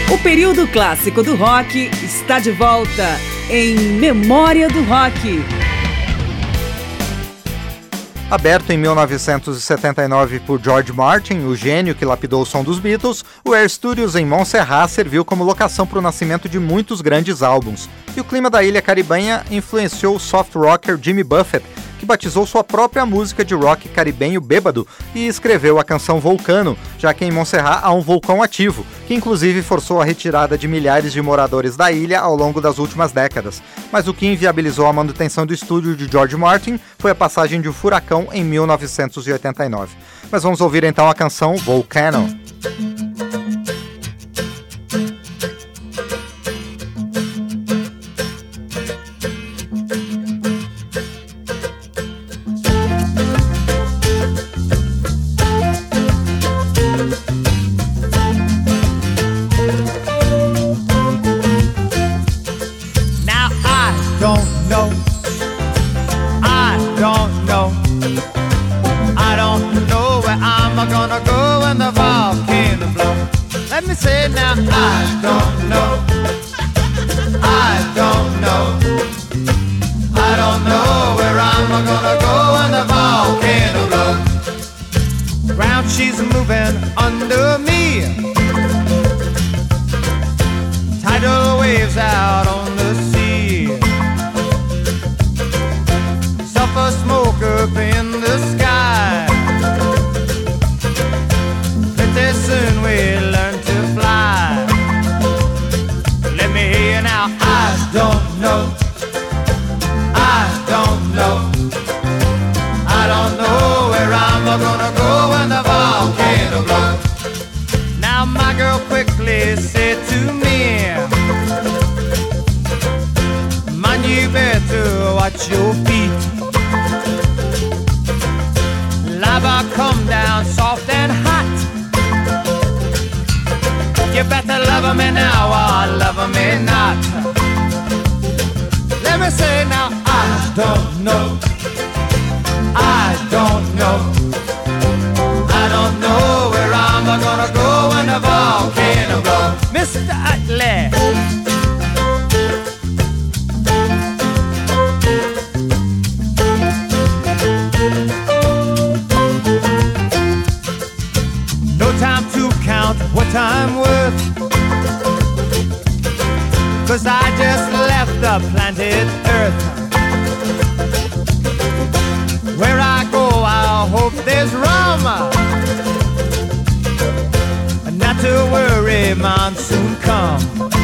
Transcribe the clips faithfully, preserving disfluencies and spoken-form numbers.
O período clássico do rock está de volta em Memória do Rock. Aberto em mil novecentos e setenta e nove por George Martin, o gênio que lapidou o som dos Beatles, o Air Studios em Montserrat serviu como locação para o nascimento de muitos grandes álbuns. E o clima da ilha caribenha influenciou o soft rocker Jimmy Buffett, que batizou sua própria música de rock caribenho Bêbado e escreveu a canção Vulcano, já que em Montserrat há um vulcão ativo, que inclusive forçou a retirada de milhares de moradores da ilha ao longo das últimas décadas. Mas o que inviabilizou a manutenção do estúdio de George Martin foi a passagem de um furacão em mil novecentos e oitenta e nove. Mas vamos ouvir então a canção Volcano. She's moving under me. Tidal waves out on the sea. Sulfur smoke up in the sky. Pretty soon we'll learn to fly. Let me hear you now. I don't know. I don't know. I don't know where I'm gonna go when the volcano blows. Now my girl quickly said to me, man, you better watch your feet. Lava come down soft and hot. You better love me now or love me not. Let me say now, I don't know. I don't know. I don't know where I'm gonna go when the volcano blows. Mister Utley. No time to count what I'm worth, 'cause I just left the planet Earth. Where I go, I hope there's rum. Not to worry, monsoon come.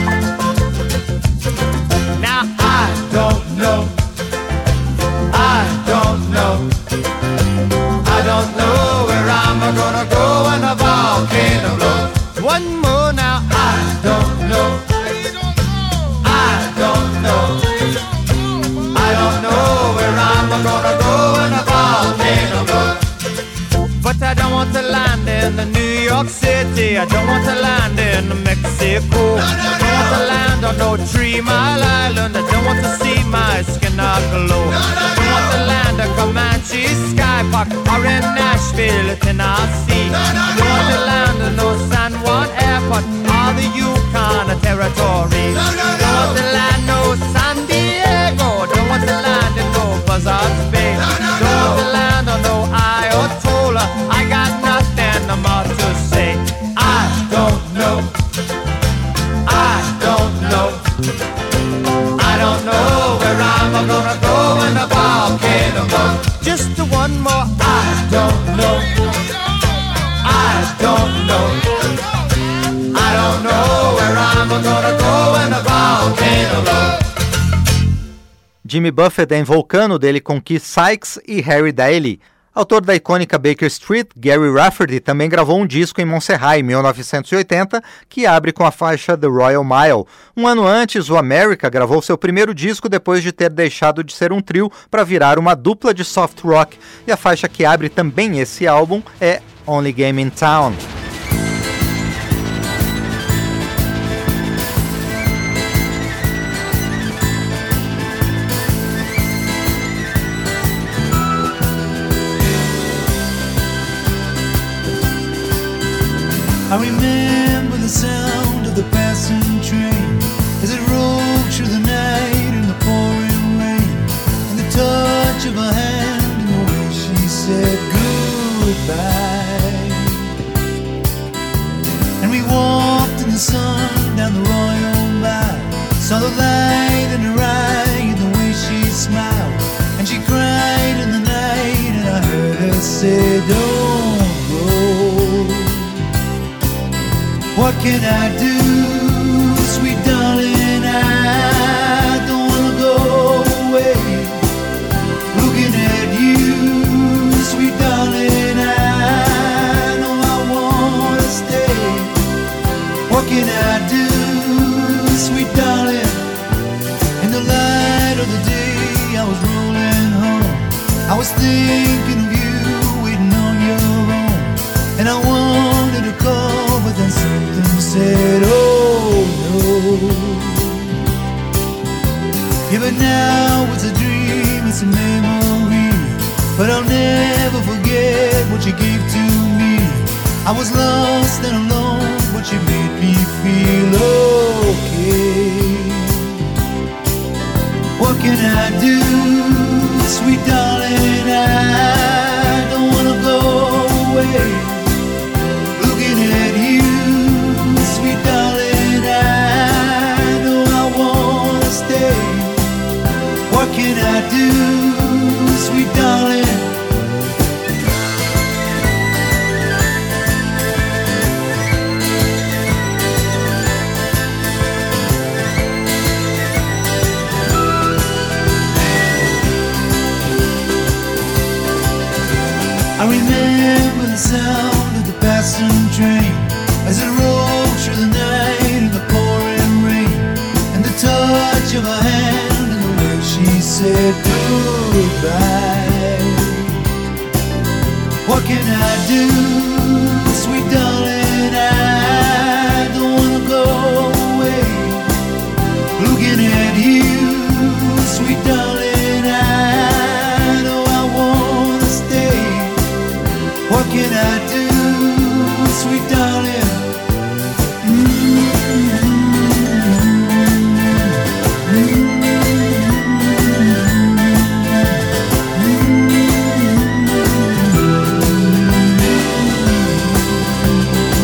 Now I don't know. I don't know. I don't know where I'm gonna go when the volcano blows. One more now. I don't know. I don't know. I don't know where I'm gonna go when the volcano blows. But I don't want to land in the New York City. I don't want to land in Mexico. I don't want to land on no Three Mile Island. I don't want to see my skin glow. I don't want to land in Comanche Sky Park or in Nashville, Tennessee. I don't want to land in no San Juan Airport or the Yukon Territory. I don't want to land no San Diego. Don't want to land in no Buzzards Bay. Don't want to land on no Ayatollah. I got nothing more to say. I don't know. I don't know. I don't know where I'm gonna go when the volcano blows. Just one more. I don't know. I don't know. I don't know where I'm gonna go when the volcano blows. Jimmy Buffett em Vulcano, dele com Keith Sykes e Harry Daly. Autor da icônica Baker Street, Gary Rafferty também gravou um disco em Montserrat em mil novecentos e oitenta, que abre com a faixa The Royal Mile. Um ano antes, o America gravou seu primeiro disco depois de ter deixado de ser um trio para virar uma dupla de soft rock, e a faixa que abre também esse álbum é Only Game in Town. I remember remember the sound of the passing train as it rolled through the night in the pouring rain, and the touch of her hand and the way she said goodbye. And we walked in the sun down the Royal Mile, saw the light in her eye and the way she smiled, and she cried in the night and I heard her say, don't go. What can I do, sweet darling, I don't wanna go away. Looking at you, sweet darling, I know I wanna stay. What can I do, sweet darling? In the light of the day I was rolling home, I was thinking of you waiting on your own, and I wanted to call, but then something said, oh no. Yeah, but now it's a dream, it's a memory, but I'll never forget what you gave to me. I was lost and alone, but you made me feel okay. What can I do, sweet darling, I don't wanna go away. Looking at you, sweet darling, I know I wanna stay. What can I do, sweet darling? I remember the sound of the passing train as it rolled through the night in the pouring rain, and the touch of her hand and the way she said goodbye. What can I do, sweet darling, I don't wanna go away. Looking at you, sweet darling, I know I wanna stay. What can I do, sweet darling? Mm-hmm. Mm-hmm.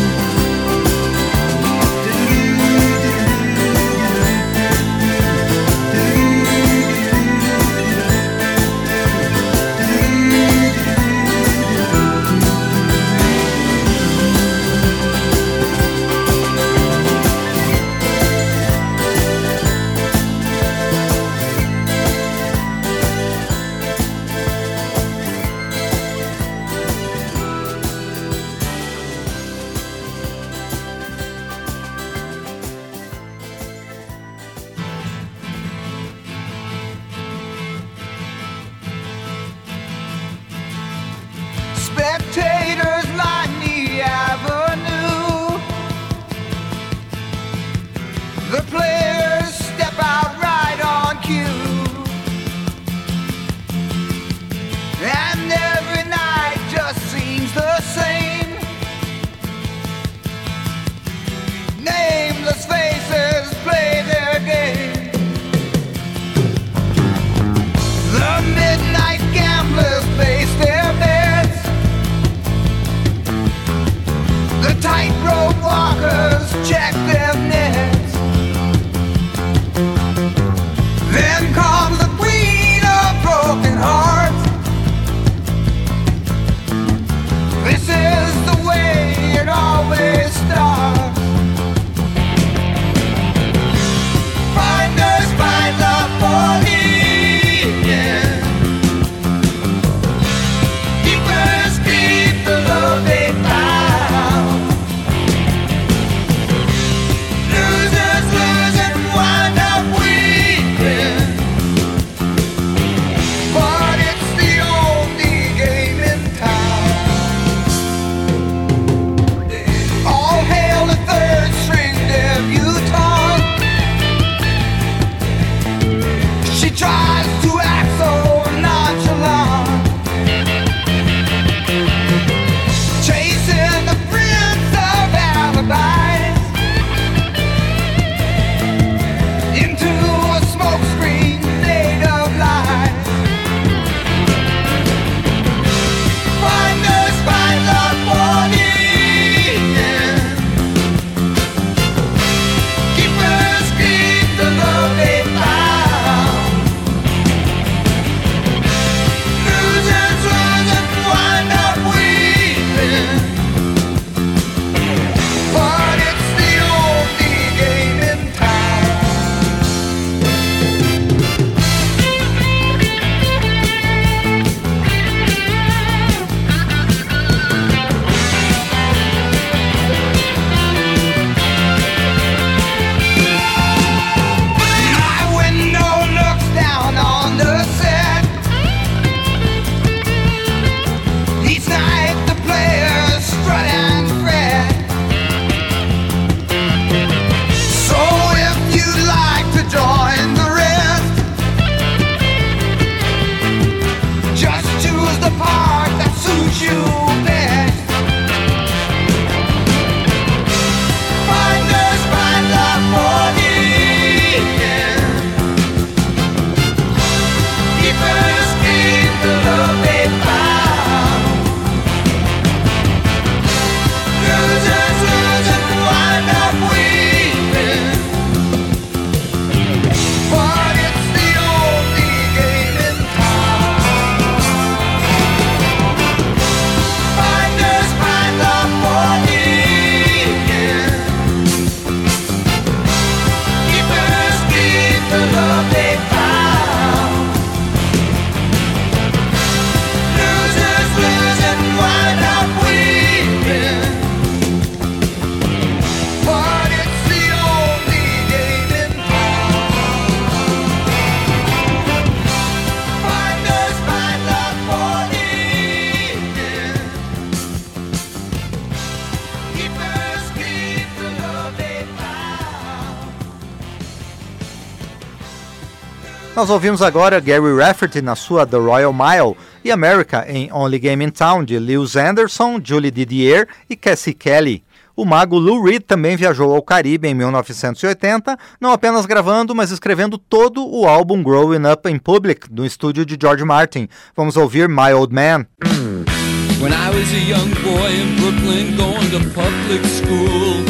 Nós ouvimos agora Gary Rafferty na sua The Royal Mile e America em Only Game in Town de Lewis Anderson, Julie Didier e Cassie Kelly. O mago Lou Reed também viajou ao Caribe em mil novecentos e oitenta, não apenas gravando, mas escrevendo todo o álbum Growing Up in Public, do estúdio de George Martin. Vamos ouvir My Old Man. When I was a young boy in Brooklyn going to public school,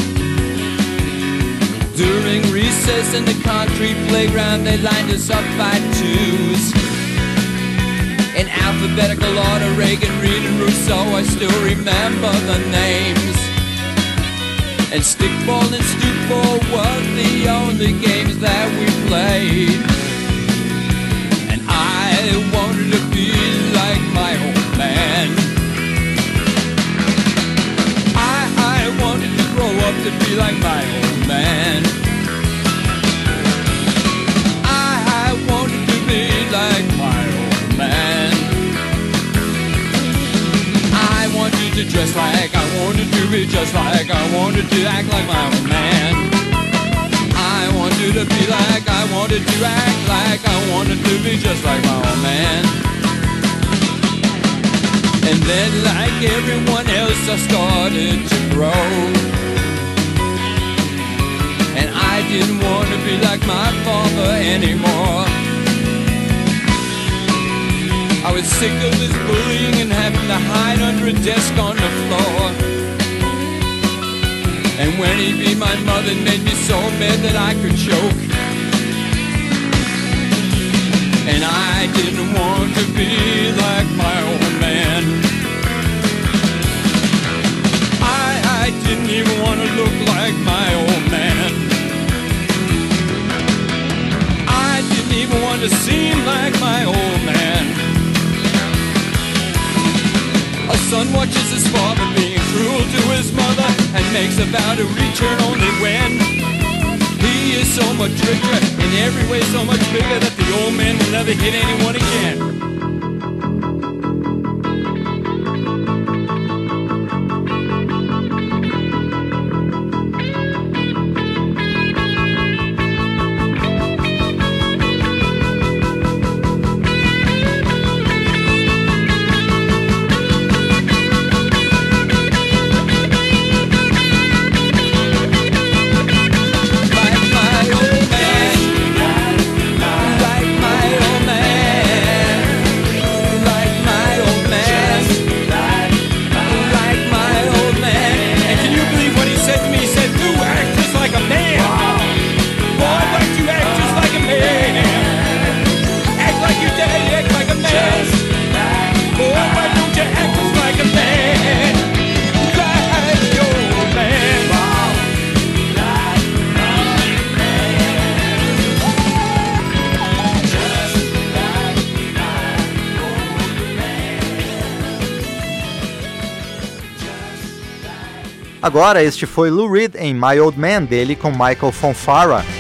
during recess in the concrete playground they lined us up by twos. In alphabetical order, Reagan, Reed and Rousseau, I still remember the names. And stickball and stoopball were the only games that we played. And I wanted to be like my old man. I, I wanted to grow up to be like my old man. I, I wanted to be like my old man. I wanted to dress like, I wanted to be just like, I wanted to act like my old man. I wanted to be like, I wanted to act like, I wanted to be just like my old man. And then like everyone else I started to grow. And I didn't want to be like my father anymore. I was sick of this bullying and having to hide under a desk on the floor. And when he beat my mother, it made me so mad that I could choke. And I didn't want to be like my old man. I, I didn't even want to look like my old man. I didn't even want to seem like my old man. A son watches his father being cruel to his mother and makes a vow to return only when he is so much richer, in every way so much bigger, that the old man will never hit anyone again. Agora, este foi Lou Reed em My Old Man, dele com Michael Fonfara.